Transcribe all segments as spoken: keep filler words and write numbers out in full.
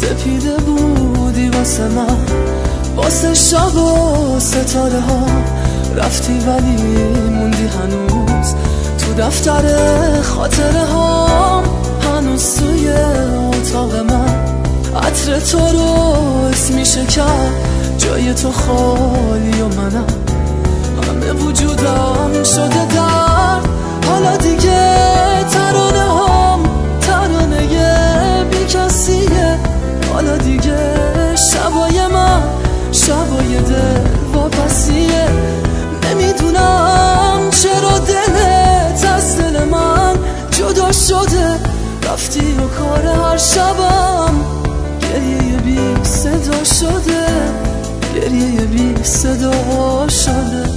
سپیده بودی واسه من، واسه شب و ستاره ها. رفتی ولی موندی هنوز تو دفتر خاطره ها. هنوز توی اتاق من عطر تو رو حس میشه کرد. جای تو خالی و منم همه وجودم شده درد. حالا دیگه ترانه هم ترانه بی کسیه. حالا دیگه شبای من شبای دل واپسیه. نمیدونم چرا دلت از دل من جدا شده. رفتی و کار هر شبم گریه بی صدا شده. گریه بی صدا شده.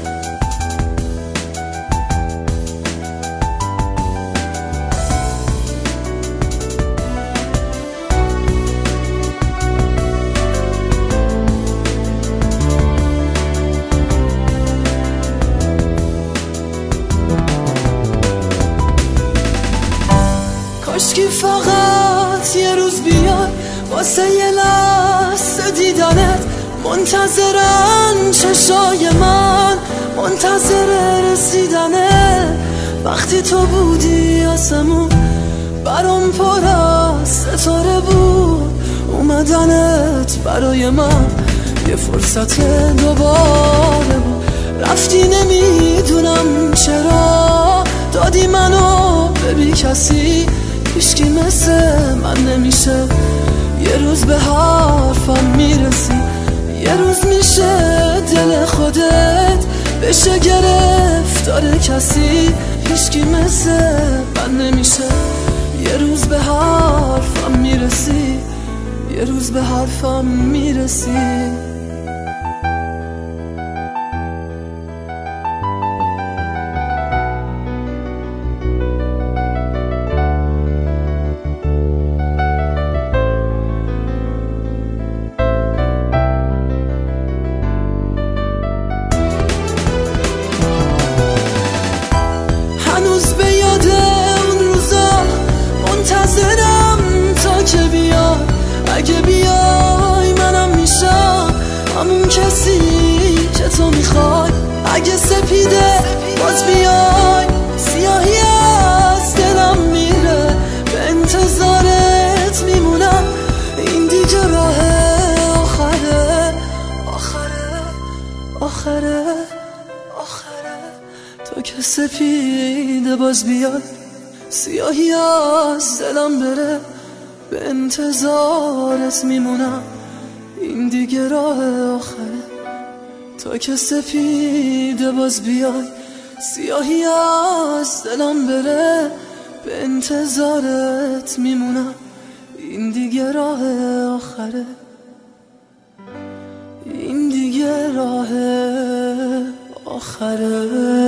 کاشکی فقط یه روز بیای واسه یه لحظه دیدنت. منتظرن چشای من منتظر رسیدنه. وقتی تو بودی آسمون برام پر از ستاره بود. اومدنت برای من یه فرصت دوباره بود. رفتی نمیدونم چرا دادی منو به بی کسی. هیچکی مثل من نمیشه. یه روز به حرفم میرسی، یه روز میشه دل خودت بشه گرفتار کسی. هیچکی مثل من نمیشه. یه روز به حرفم میرسی، یه روز به حرفم میرسی. هنوز به یاد اون روزا منتظرم تا که بیای. اگه بیای منم میشم همون کسی که تو میخوای. اگه سپیده باز بیای سیاهی از دلم میره. به انتظارت میمونم این دیگه راه آخره. آخره آخره آخره تا که سپیده باز بیاد سیاهی از دلم بره. به انتظارت میمونم این دیگه راه آخره. تا که سپیده باز بیای سیاهی از دلم بره. به انتظارت میمونم این دیگه راه آخره. این دیگه راه آخره.